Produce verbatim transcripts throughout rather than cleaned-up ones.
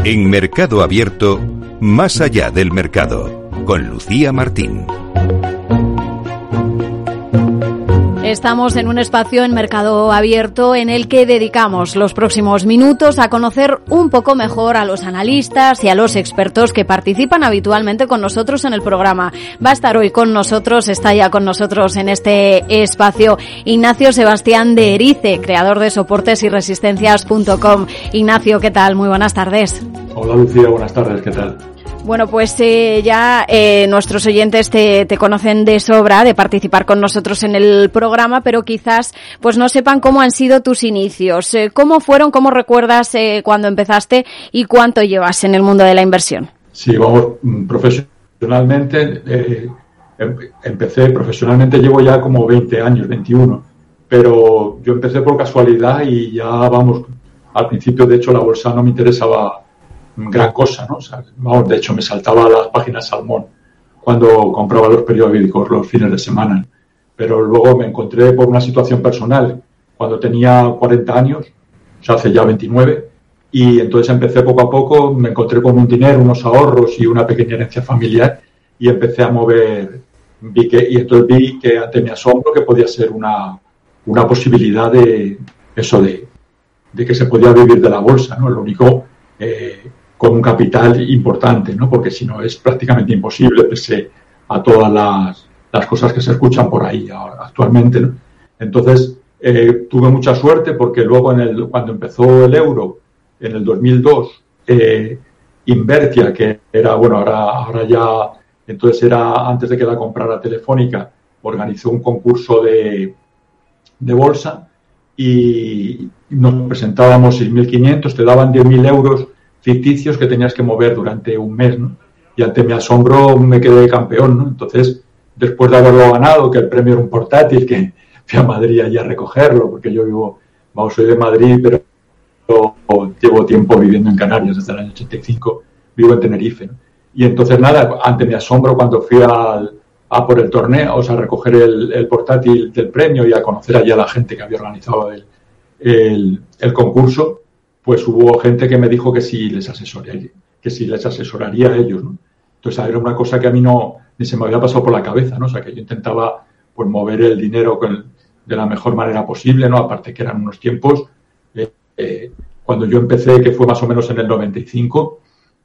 En Mercado Abierto, más allá del mercado, con Lucía Martín. Estamos en un espacio en Mercado Abierto en el que dedicamos los próximos minutos a conocer un poco mejor a los analistas y a los expertos que participan habitualmente con nosotros en el programa. Va a estar hoy con nosotros, está ya con nosotros en este espacio, Ignacio Sebastián de Erice, creador de soportes y resistencias punto com. Ignacio, ¿qué tal? Muy buenas tardes. Hola Lucía, buenas tardes, ¿qué tal? Bueno, pues eh, ya eh, nuestros oyentes te, te conocen de sobra de participar con nosotros en el programa, pero quizás pues no sepan cómo han sido tus inicios. Eh, ¿Cómo fueron, cómo recuerdas eh, cuando empezaste y cuánto llevas en el mundo de la inversión? Sí, vamos, profesionalmente, eh, empecé, profesionalmente llevo ya como veinte años, veintiuno, pero yo empecé por casualidad y ya, vamos, al principio de hecho la bolsa no me interesaba gran cosa, ¿no? O sea, vamos, de hecho me saltaba a las páginas Salmón cuando compraba los periódicos los fines de semana, pero luego me encontré por una situación personal cuando tenía cuarenta años, o sea, hace ya veintinueve, y entonces empecé poco a poco, me encontré con un dinero, unos ahorros y una pequeña herencia familiar y empecé a mover, vi que, y entonces vi que ante mi asombro que podía ser una, una posibilidad de eso de, de que se podía vivir de la bolsa, ¿no? Lo único, eh, con un capital importante, ¿no? Porque si no es prácticamente imposible, pese a todas las, las cosas que se escuchan por ahí ahora, actualmente, ¿no? Entonces, eh, tuve mucha suerte porque luego en el, cuando empezó el euro, en el dos mil dos, eh, Invertia, que era, bueno, ahora, ahora ya, entonces era, antes de que la comprara Telefónica, organizó un concurso de, de bolsa y nos presentábamos seis mil quinientos, te daban diez mil euros ficticios que tenías que mover durante un mes, ¿no? Y ante mi asombro me quedé campeón, ¿no? Entonces, después de haberlo ganado, que el premio era un portátil, que fui a Madrid allí a recogerlo, porque yo vivo, vamos, soy de Madrid, pero llevo tiempo viviendo en Canarias, desde el año ochenta y cinco, vivo en Tenerife, ¿no? Y entonces, nada, ante mi asombro, cuando fui al, a por el torneo, o sea, a recoger el, el portátil del premio y a conocer allá a la gente que había organizado el, el, el concurso, pues hubo gente que me dijo que sí les asesoraría, que sí les asesoraría a ellos, ¿no? Entonces era una cosa que a mí no ni se me había pasado por la cabeza, ¿no? O sea, que yo intentaba pues mover el dinero con el, de la mejor manera posible, ¿no? Aparte que eran unos tiempos, eh, eh, cuando yo empecé, que fue más o menos en el noventa y cinco,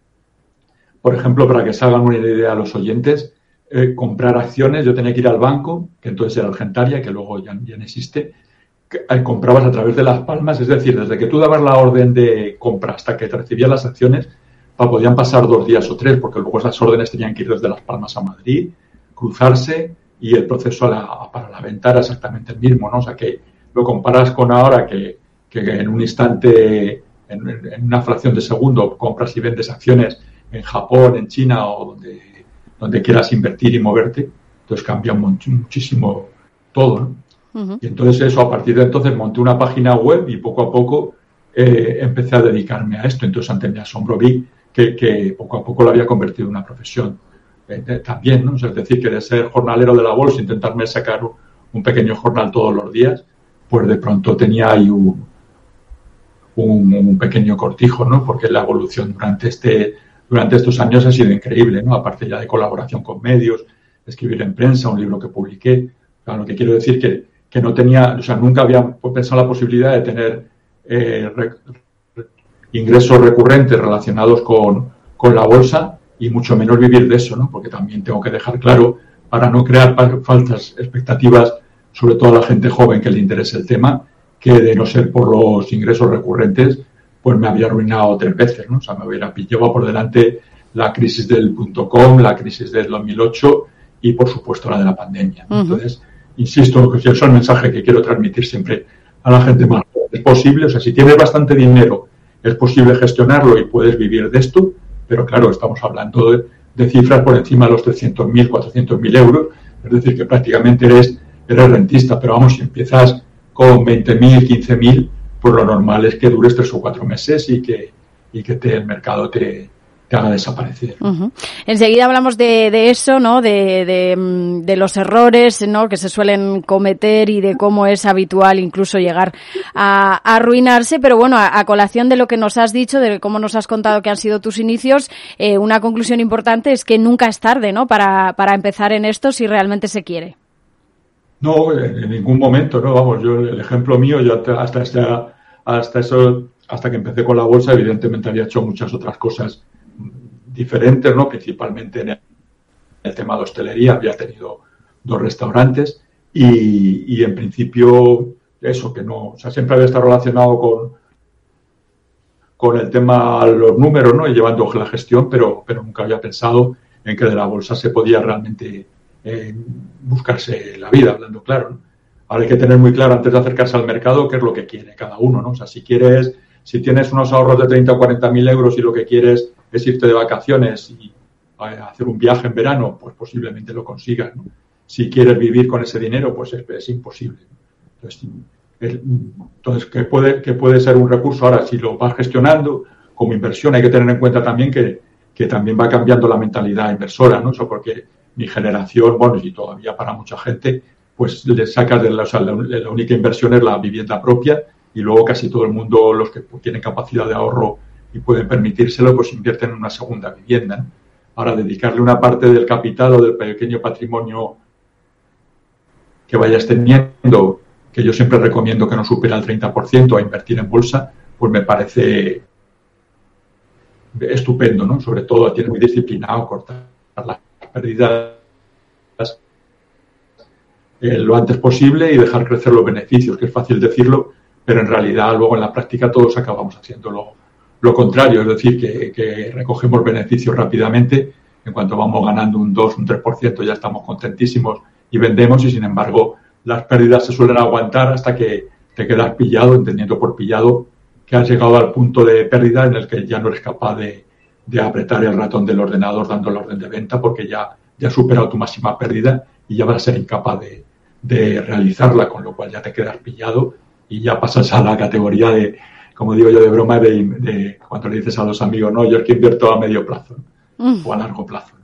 por ejemplo, para que se hagan una idea a los oyentes, eh, comprar acciones, yo tenía que ir al banco, que entonces era Argentaria, que luego ya, ya no existe, comprabas a través de Las Palmas, es decir, desde que tú dabas la orden de compra hasta que te recibías las acciones, podían pasar dos días o tres, porque luego esas órdenes tenían que ir desde Las Palmas a Madrid, cruzarse, y el proceso a la, para la venta era exactamente el mismo, ¿no? O sea, que lo comparas con ahora que, que en un instante, en, en una fracción de segundo, compras y vendes acciones en Japón, en China o donde, donde quieras invertir y moverte, entonces cambia much, muchísimo todo, ¿no? Uh-huh. Y entonces eso, a partir de entonces monté una página web y poco a poco eh, empecé a dedicarme a esto. Entonces ante mi asombro vi que, que poco a poco lo había convertido en una profesión eh, eh, también, ¿no? O sea, es decir, que de ser jornalero de la bolsa, intentarme sacar un, un pequeño jornal todos los días, pues de pronto tenía ahí un, un, un pequeño cortijo, ¿no? Porque la evolución durante este durante estos años ha sido increíble, ¿no? Aparte ya de colaboración con medios, escribir en prensa, un libro que publiqué. O sea, lo que quiero decir que que no tenía, o sea, nunca había pensado la posibilidad de tener eh, re, re, ingresos recurrentes relacionados con, con la bolsa y mucho menos vivir de eso, ¿no? Porque también tengo que dejar claro, para no crear falsas expectativas, sobre todo a la gente joven que le interese el tema, que de no ser por los ingresos recurrentes, pues me había arruinado tres veces, ¿no? O sea, me hubiera llevado por delante la crisis del punto com, la crisis del dos mil ocho y, por supuesto, la de la pandemia, ¿no? Uh-huh. Entonces, insisto, que eso es el mensaje que quiero transmitir siempre a la gente más. Es posible, o sea, si tienes bastante dinero, es posible gestionarlo y puedes vivir de esto, pero claro, estamos hablando de, de cifras por encima de los trescientos mil, cuatrocientos mil euros, es decir, que prácticamente eres, eres rentista, pero vamos, si empiezas con veinte mil, quince mil, pues lo normal es que dures tres o cuatro meses y que, y que te, el mercado te, que haga desaparecer. Uh-huh. Enseguida hablamos de, de eso, ¿no? De, de, de los errores, ¿no? Que se suelen cometer y de cómo es habitual incluso llegar a, a arruinarse. Pero bueno, a, a colación de lo que nos has dicho, de cómo nos has contado que han sido tus inicios, eh, una conclusión importante es que nunca es tarde, ¿no? Para, para empezar en esto si realmente se quiere. No, en, en ningún momento, no. Vamos, yo el ejemplo mío, yo hasta hasta hasta eso, hasta que empecé con la bolsa, evidentemente había hecho muchas otras cosas diferentes, ¿no? Principalmente en el, el tema de hostelería, había tenido dos restaurantes y, y en principio eso, que no, o sea, siempre había estado relacionado con, con el tema, los números, ¿no? Y llevando la gestión, pero, pero nunca había pensado en que de la bolsa se podía realmente eh, buscarse la vida, hablando claro, ¿no? Ahora hay que tener muy claro antes de acercarse al mercado qué es lo que quiere cada uno, ¿no? O sea, si quieres, si tienes unos ahorros de treinta o cuarenta mil euros y lo que quieres es irte de vacaciones y hacer un viaje en verano, pues posiblemente lo consigas, ¿no? Si quieres vivir con ese dinero, pues es, es imposible. Entonces, el, entonces ¿qué puede, qué puede ser un recurso? Ahora, si lo vas gestionando como inversión, hay que tener en cuenta también que, que también va cambiando la mentalidad inversora, ¿no? Eso porque mi generación, bueno, y todavía para mucha gente, pues le sacas de la, o sea, la, la única inversión es la vivienda propia y luego casi todo el mundo, los que tienen capacidad de ahorro y pueden permitírselo, pues invierten en una segunda vivienda, ¿no? Ahora, dedicarle una parte del capital o del pequeño patrimonio que vayas teniendo, que yo siempre recomiendo que no supera el treinta por ciento a invertir en bolsa, pues me parece estupendo, ¿no? Sobre todo, tienes muy disciplinado, cortar las pérdidas eh, lo antes posible y dejar crecer los beneficios, que es fácil decirlo, pero en realidad luego en la práctica todos acabamos haciéndolo lo contrario, es decir, que, que recogemos beneficios rápidamente, en cuanto vamos ganando un dos, un tres por ciento ya estamos contentísimos y vendemos y sin embargo las pérdidas se suelen aguantar hasta que te quedas pillado, entendiendo por pillado que has llegado al punto de pérdida en el que ya no eres capaz de, de apretar el ratón del ordenador dando la orden de venta porque ya, ya has superado tu máxima pérdida y ya vas a ser incapaz de, de realizarla, con lo cual ya te quedas pillado y ya pasas a la categoría de, como digo yo de broma, de, de cuando le dices a los amigos, no, yo es que invierto a medio plazo, ¿no? mm. o a largo plazo.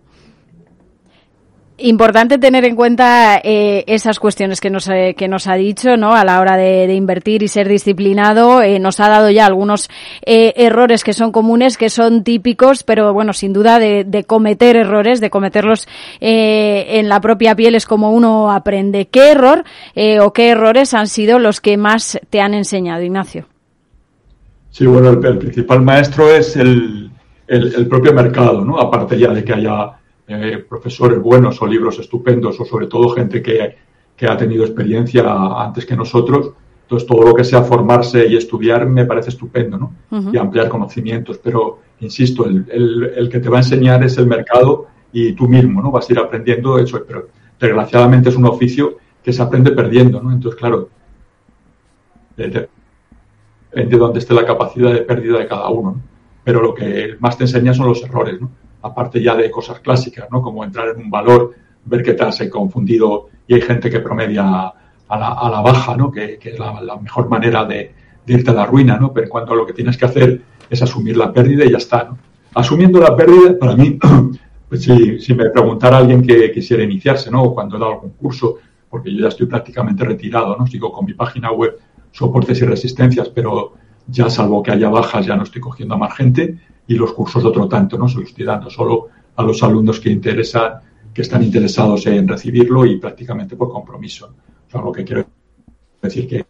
Importante tener en cuenta eh, esas cuestiones que nos, eh, que nos ha dicho, ¿no? A la hora de, de invertir y ser disciplinado. Eh, nos ha dado ya algunos eh, errores que son comunes, que son típicos, pero bueno, sin duda de, de cometer errores, de cometerlos eh, en la propia piel es como uno aprende. ¿Qué error eh, o qué errores han sido los que más te han enseñado, Ignacio? Sí, bueno, el, el principal maestro es el, el, el propio mercado, ¿no? Aparte ya de que haya Eh, profesores buenos o libros estupendos o sobre todo gente que, que ha tenido experiencia antes que nosotros, entonces todo lo que sea formarse y estudiar me parece estupendo, ¿no? Uh-huh. Y ampliar conocimientos, pero insisto, el, el, el que te va a enseñar es el mercado y tú mismo, ¿no? Vas a ir aprendiendo eso, pero desgraciadamente es un oficio que se aprende perdiendo, ¿no? Entonces, claro, depende de dónde esté la capacidad de pérdida de cada uno, ¿no? Pero lo que más te enseña son los errores, ¿no? Aparte ya de cosas clásicas, ¿no? Como entrar en un valor, ver que te has confundido y hay gente que promedia a la, a la baja, ¿no? Que, que es la, la mejor manera de, de irte a la ruina, ¿no? Pero en cuanto a lo que tienes que hacer es asumir la pérdida y ya está, ¿no? Asumiendo la pérdida, para mí, pues si, si me preguntara alguien que quisiera iniciarse, ¿no? O cuando he dado algún curso, porque yo ya estoy prácticamente retirado, ¿no? Sigo con mi página web, soportes y resistencias, pero ya salvo que haya bajas ya no estoy cogiendo a más gente. Y los cursos de otro tanto, ¿no? Se los estoy dando solo a los alumnos que interesan, que están interesados en recibirlo y prácticamente por compromiso. O sea, lo que quiero decir que,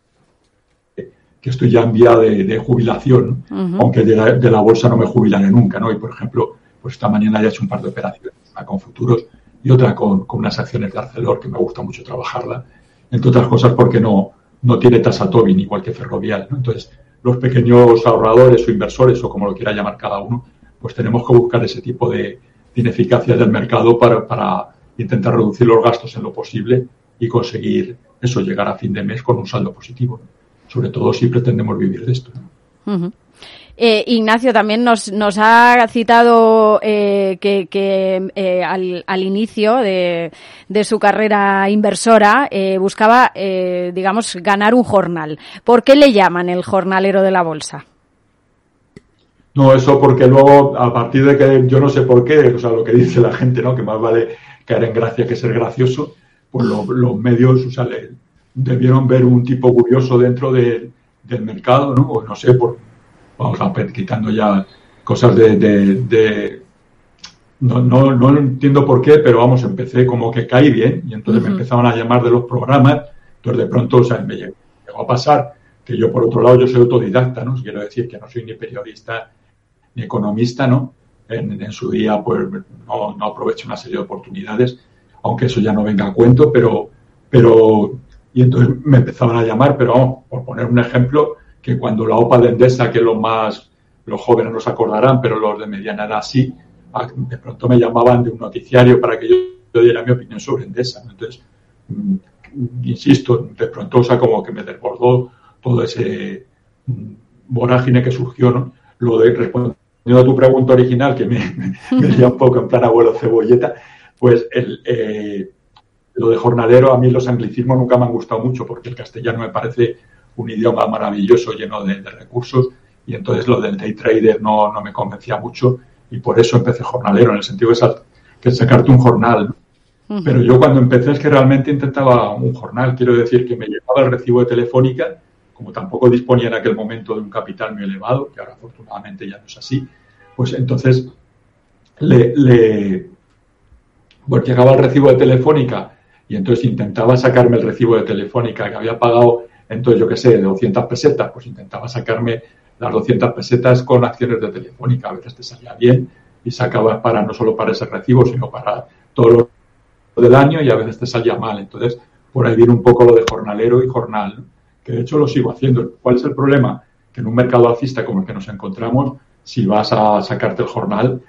que estoy ya en vía de, de jubilación, uh-huh. aunque de la, de la bolsa no me jubilaré nunca, ¿no? Y, por ejemplo, pues esta mañana ya he hecho un par de operaciones, una con futuros y otra con, con unas acciones de Arcelor, que me gusta mucho trabajarla, entre otras cosas porque no, no tiene tasa Tobin, igual que Ferrovial, ¿no? Entonces, los pequeños ahorradores o inversores, o como lo quiera llamar cada uno, pues tenemos que buscar ese tipo de, de ineficacia del mercado para, para intentar reducir los gastos en lo posible y conseguir eso, llegar a fin de mes con un saldo positivo, ¿no? Sobre todo si pretendemos vivir de esto, ¿no? Uh-huh. Eh, Ignacio también nos, nos ha citado eh, que, que eh, al, al inicio de, de su carrera inversora eh, buscaba, eh, digamos, ganar un jornal. ¿Por qué le llaman el jornalero de la bolsa? No, eso porque luego, a partir de que yo no sé por qué, o sea, lo que dice la gente, ¿no? Que más vale caer en gracia que ser gracioso, pues lo, los medios, o sea, le, debieron ver un tipo curioso dentro de, del mercado, ¿no? O no sé, por, vamos a ver, quitando ya cosas de... de, de no, no, no entiendo por qué, pero vamos, empecé como que caí bien y entonces uh-huh. me empezaban a llamar de los programas, entonces de pronto, o sea, me llegó, llegó a pasar que yo, por otro lado, yo soy autodidacta, ¿no? Quiero decir que no soy ni periodista ni economista, ¿no? En, en su día, pues, no, no aprovecho una serie de oportunidades, aunque eso ya no venga a cuento, pero, pero, y entonces me empezaban a llamar, pero vamos, por poner un ejemplo, que cuando la OPA de Endesa, que los más, los jóvenes no se acordarán, pero los de mediana edad sí, de pronto me llamaban de un noticiario para que yo, yo diera mi opinión sobre Endesa, ¿no? Entonces, mm, insisto, de pronto, o sea, como que me desbordó todo ese mm, vorágine que surgió, ¿no? Lo de respondiendo a tu pregunta original, que me, me decía un poco en plan abuelo cebolleta, pues el, eh, lo de jornalero, a mí los anglicismos nunca me han gustado mucho, porque el castellano me parece un idioma maravilloso, lleno de, de recursos, y entonces lo del day trader no, no me convencía mucho, y por eso empecé jornalero, en el sentido de sal, que sacarte un jornal, ¿no? Uh-huh. Pero yo cuando empecé es que realmente intentaba un jornal, quiero decir que me llevaba el recibo de Telefónica, como tampoco disponía en aquel momento de un capital muy elevado, que ahora afortunadamente ya no es así, pues entonces le, le pues llegaba el recibo de Telefónica y entonces intentaba sacarme el recibo de Telefónica que había pagado, entonces yo qué sé, de doscientas pesetas, pues intentaba sacarme las doscientas pesetas con acciones de Telefónica, a veces te salía bien y sacabas para no solo para ese recibo, sino para todo lo del año y a veces te salía mal, entonces por ahí viene un poco lo de jornalero y jornal, ¿no? Que de hecho lo sigo haciendo. ¿Cuál es el problema? Que en un mercado alcista como el que nos encontramos, si vas a sacarte el jornal,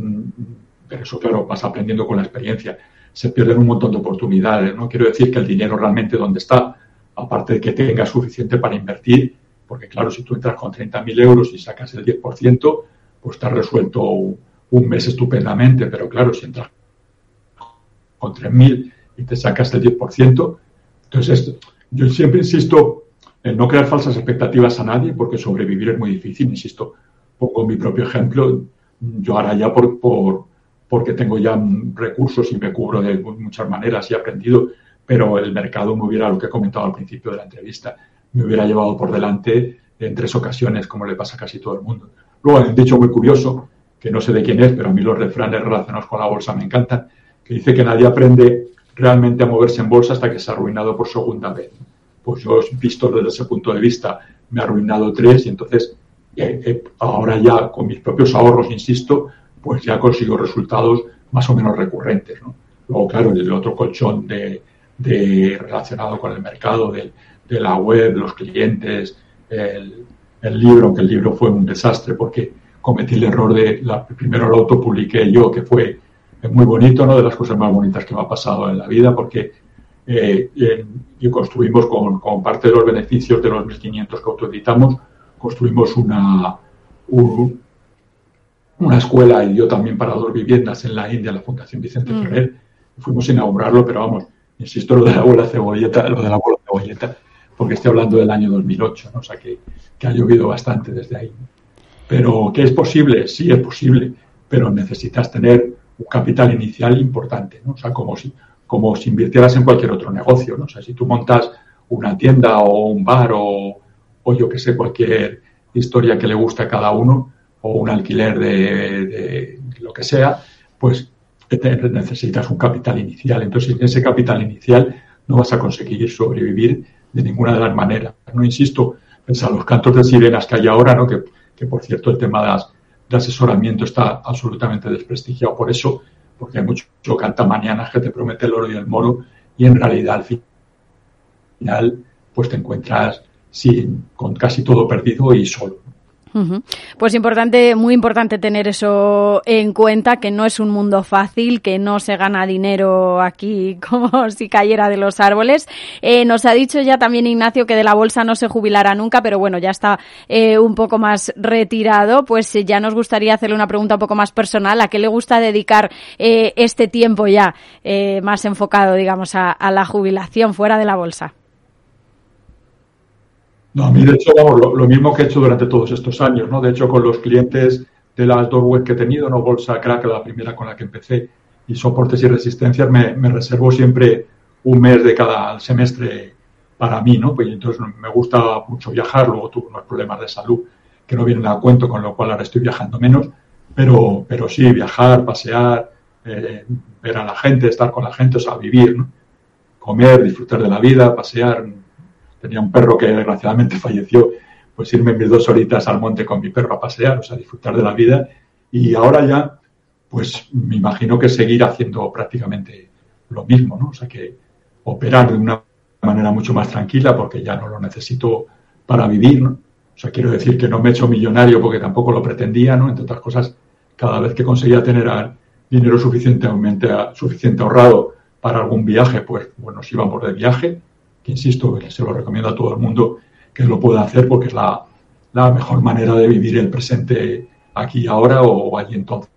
pero eso claro, vas aprendiendo con la experiencia, se pierden un montón de oportunidades, ¿no? Quiero decir que el dinero realmente ¿dónde está? Aparte de que tengas suficiente para invertir, porque claro, si tú entras con treinta mil euros y sacas el diez por ciento, pues te has resuelto un mes estupendamente, pero claro, si entras con tres mil y te sacas el diez por ciento, entonces yo siempre insisto en no crear falsas expectativas a nadie, porque sobrevivir es muy difícil, insisto, pongo mi propio ejemplo, yo ahora ya por, por porque tengo ya recursos y me cubro de muchas maneras y he aprendido, pero el mercado me hubiera, lo que he comentado al principio de la entrevista, me hubiera llevado por delante en tres ocasiones, como le pasa a casi todo el mundo. Luego hay un dicho muy curioso, que no sé de quién es, pero a mí los refranes relacionados con la bolsa me encantan, que dice que nadie aprende realmente a moverse en bolsa hasta que se ha arruinado por segunda vez. Pues yo, visto desde ese punto de vista, me he arruinado tres y entonces eh, eh, ahora ya con mis propios ahorros, insisto, pues ya consigo resultados más o menos recurrentes, ¿no? Luego, claro, el otro colchón de, de relacionado con el mercado, de, de la web, de los clientes, el, el libro, que el libro fue un desastre porque cometí el error de, la, primero lo autopubliqué yo, que fue muy bonito, ¿no? De las cosas más bonitas que me ha pasado en la vida, porque eh, y construimos con, con parte de los beneficios de los mil quinientos que autoeditamos, construimos una, un, una escuela y yo también para dos viviendas en la India, la Fundación Vicente mm. Ferrer. Fuimos a inaugurarlo, pero vamos, insisto lo de la abuela cebolleta, lo de la abuela cebolleta, porque estoy hablando del año dos mil ocho, ¿no? O sea que, que ha llovido bastante desde ahí. Pero ¿qué es posible? Sí, es posible, pero necesitas tener un capital inicial importante, ¿no? O sea, como si, como si invirtieras en cualquier otro negocio, ¿no? O sea, si tú montas una tienda o un bar o, o yo que sé, cualquier historia que le guste a cada uno, o un alquiler de, de lo que sea, pues necesitas un capital inicial. Entonces, sin ese capital inicial no vas a conseguir sobrevivir de ninguna de las maneras. No insisto, a los cantos de sirenas que hay ahora, ¿no? Que, que por cierto el tema de, las, de asesoramiento está absolutamente desprestigiado por eso, porque hay mucho, mucho cantamañanas que te promete el oro y el moro y en realidad al final pues te encuentras sin, con casi todo perdido y solo. Uh-huh. Pues importante, muy importante tener eso en cuenta, que no es un mundo fácil, que no se gana dinero aquí como si cayera de los árboles. Eh, nos ha dicho ya también Ignacio que de la bolsa no se jubilará nunca, pero bueno, ya está eh, un poco más retirado. Pues eh, ya nos gustaría hacerle una pregunta un poco más personal. ¿A qué le gusta dedicar eh, este tiempo ya eh, más enfocado, digamos, a, a la jubilación fuera de la bolsa? No, a mí de hecho, vamos, lo, lo mismo que he hecho durante todos estos años, ¿no? De hecho, con los clientes de las dos web que he tenido, ¿no? Bolsa Crack, la primera con la que empecé, y soportes y resistencias, me, me reservo siempre un mes de cada semestre para mí, ¿no? Pues entonces me gusta mucho viajar, luego tuve unos problemas de salud que no vienen a cuento, con lo cual ahora estoy viajando menos, pero, pero sí, viajar, pasear, eh, ver a la gente, estar con la gente, o sea, vivir, ¿no? Comer, disfrutar de la vida, pasear. Tenía un perro que desgraciadamente falleció, pues irme mis dos horitas al monte con mi perro a pasear, o sea, disfrutar de la vida. Y ahora ya, pues me imagino que seguir haciendo prácticamente lo mismo, ¿no? O sea, que operar de una manera mucho más tranquila porque ya no lo necesito para vivir, ¿no? O sea, quiero decir que no me he hecho millonario porque tampoco lo pretendía, ¿no? Entre otras cosas, cada vez que conseguía tener dinero suficientemente suficiente ahorrado para algún viaje, pues, pues nos íbamos de viaje, que insisto, se lo recomiendo a todo el mundo que lo pueda hacer porque es la, la mejor manera de vivir el presente aquí y ahora o allí entonces,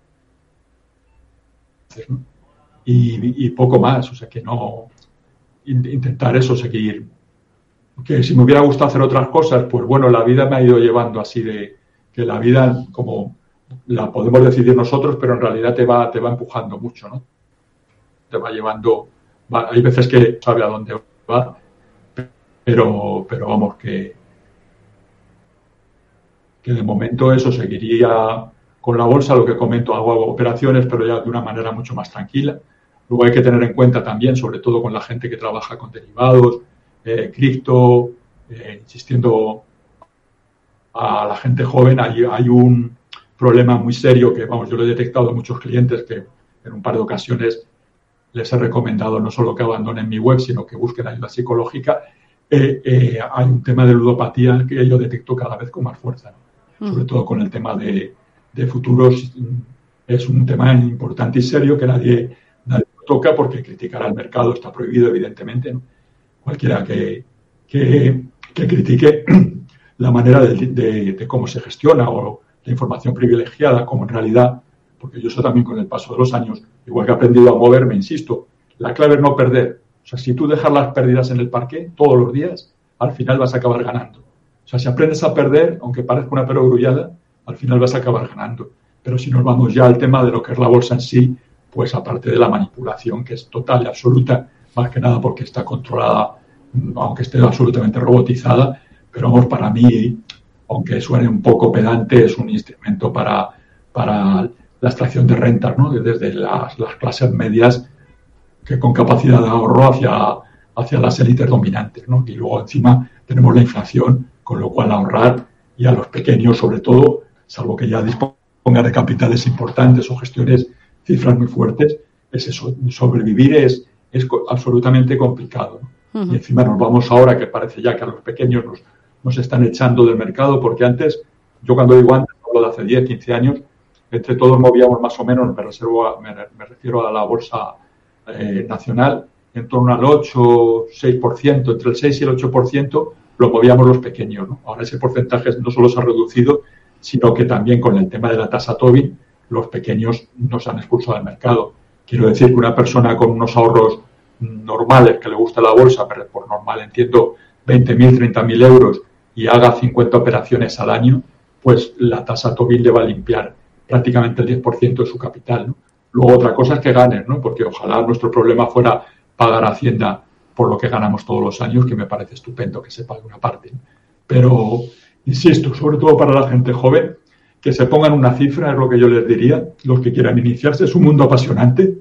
¿no? Y, y poco más, o sea, que no intentar eso, seguir. Que si me hubiera gustado hacer otras cosas, pues bueno, la vida me ha ido llevando así de que la vida como la podemos decidir nosotros, pero en realidad te va te va empujando mucho, ¿no? Te va llevando, va, hay veces que sabe a dónde va, pero pero vamos que que de momento eso seguiría con la bolsa, lo que comento, hago, hago operaciones, pero ya de una manera mucho más tranquila. Luego hay que tener en cuenta también, sobre todo con la gente que trabaja con derivados, Eh, cripto, eh, insistiendo a la gente joven, hay, hay un problema muy serio que, vamos, yo lo he detectado a muchos clientes que en un par de ocasiones les he recomendado no solo que abandonen mi web, sino que busquen ayuda psicológica. Eh, eh, hay un tema de ludopatía que yo detecto cada vez con más fuerza, ¿no? Mm. Sobre todo con el tema de, de futuros. Es un tema importante y serio que nadie, nadie toca porque criticar al mercado está prohibido, evidentemente, ¿no? Cualquiera que, que, que critique la manera de, de, de cómo se gestiona o la información privilegiada, como en realidad, porque yo eso también con el paso de los años, igual que he aprendido a moverme, insisto, la clave es no perder. O sea, si tú dejas las pérdidas en el parque todos los días, al final vas a acabar ganando. O sea, si aprendes a perder, aunque parezca una perogrullada, al final vas a acabar ganando. Pero si nos vamos ya al tema de lo que es la bolsa en sí, pues aparte de la manipulación, que es total y absoluta, más que nada porque está controlada, aunque esté absolutamente robotizada, pero vamos, para mí, aunque suene un poco pedante, es un instrumento para, para la extracción de rentas, ¿no? Desde las, las clases medias que con capacidad de ahorro hacia, hacia las élites dominantes, ¿no? Y luego encima tenemos la inflación, con lo cual ahorrar, y a los pequeños sobre todo, salvo que ya dispongan de capitales importantes o gestiones cifras muy fuertes, es eso, sobrevivir es es absolutamente complicado, ¿no? Uh-huh. Y encima nos vamos ahora, que parece ya que a los pequeños nos, nos están echando del mercado, porque antes, yo cuando digo antes, hablo de hace diez, quince años, entre todos movíamos más o menos, me, reservo a, me, me refiero a la bolsa eh, nacional, en torno al ocho, seis por ciento, entre el seis y el ocho por ciento lo movíamos los pequeños, ¿no? Ahora ese porcentaje no solo se ha reducido, sino que también con el tema de la tasa Tobin, los pequeños nos han expulsado del mercado. Quiero decir que una persona con unos ahorros normales, que le gusta la bolsa, pero por normal entiendo veinte mil, treinta mil euros y haga cincuenta operaciones al año, pues la tasa Tobin le va a limpiar prácticamente el diez por ciento de su capital, ¿no? Luego otra cosa es que ganes, ¿no? Porque ojalá nuestro problema fuera pagar Hacienda por lo que ganamos todos los años, que me parece estupendo que se pague una parte, ¿no? Pero, insisto, sobre todo para la gente joven, que se pongan una cifra, es lo que yo les diría, los que quieran iniciarse, es un mundo apasionante,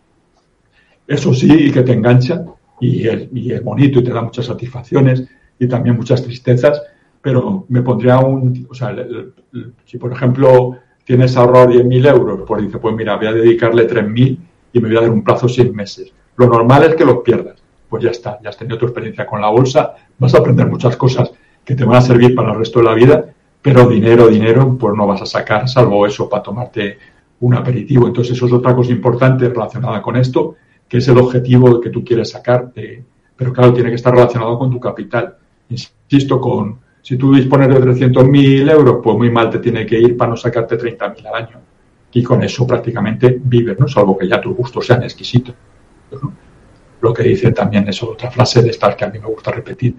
eso sí, y que te engancha, y es, y es bonito y te da muchas satisfacciones y también muchas tristezas, pero me pondría un, o sea, el, el, el, si por ejemplo tienes ahorrado diez mil euros, pues dice, pues mira, voy a dedicarle tres mil y me voy a dar un plazo de seis meses. Lo normal es que los pierdas, pues ya está, ya has tenido tu experiencia con la bolsa, vas a aprender muchas cosas que te van a servir para el resto de la vida, pero dinero, dinero, pues no vas a sacar, salvo eso, para tomarte un aperitivo. Entonces, eso es otra cosa importante relacionada con esto, que es el objetivo que tú quieres sacar. De, pero claro, tiene que estar relacionado con tu capital. Insisto, con si tú dispones de trescientos mil euros, pues muy mal te tiene que ir para no sacarte treinta mil al año. Y con eso prácticamente vives, ¿no? Salvo que ya tus gustos sean exquisitos, ¿no? Lo que dice también es otra frase de estas que a mí me gusta repetir,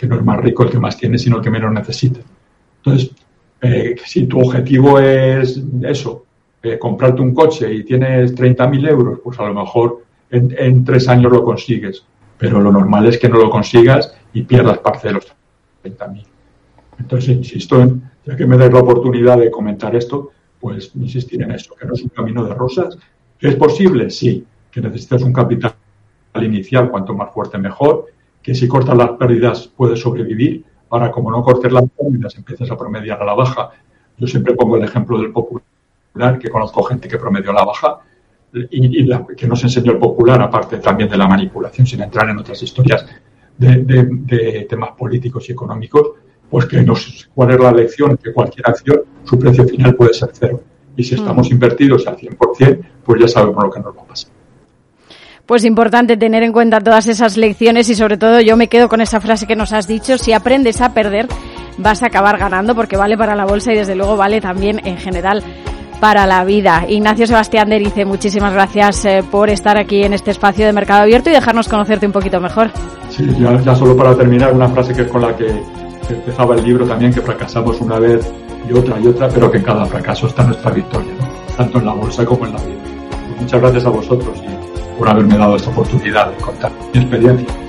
que no es más rico el que más tiene, sino el que menos necesita. Entonces, eh, si tu objetivo es eso, eh, comprarte un coche y tienes treinta mil euros, pues a lo mejor en, en tres años lo consigues. Pero lo normal es que no lo consigas y pierdas parte de los treinta mil. Entonces, insisto, en, ya que me dais la oportunidad de comentar esto, pues insistir en eso, que no es un camino de rosas. ¿Que es posible? Sí. Que necesitas un capital inicial, cuanto más fuerte mejor, que si cortas las pérdidas puedes sobrevivir. Ahora, como no cortes las pérdidas, empiezas a promediar a la baja. Yo siempre pongo el ejemplo del Popular, que conozco gente que promedió a la baja y, y la, que nos enseñó el Popular, aparte también de la manipulación, sin entrar en otras historias de, de, de temas políticos y económicos, pues que nos, cuál es la lección, que cualquier acción, su precio final puede ser cero. Y si estamos invertidos al cien por ciento, pues ya sabemos lo que nos va a pasar. Pues importante tener en cuenta todas esas lecciones y sobre todo yo me quedo con esa frase que nos has dicho: si aprendes a perder vas a acabar ganando, porque vale para la bolsa y desde luego vale también en general para la vida. Ignacio Sebastián de Erice, muchísimas gracias eh, por estar aquí en este espacio de Mercado Abierto y dejarnos conocerte un poquito mejor. Sí, ya, ya solo para terminar, una frase que es con la que empezaba el libro también, que fracasamos una vez y otra y otra, pero que en cada fracaso está nuestra victoria, ¿no? Tanto en la bolsa como en la vida. Pues muchas gracias a vosotros y por haberme dado esta oportunidad de contar mi experiencia.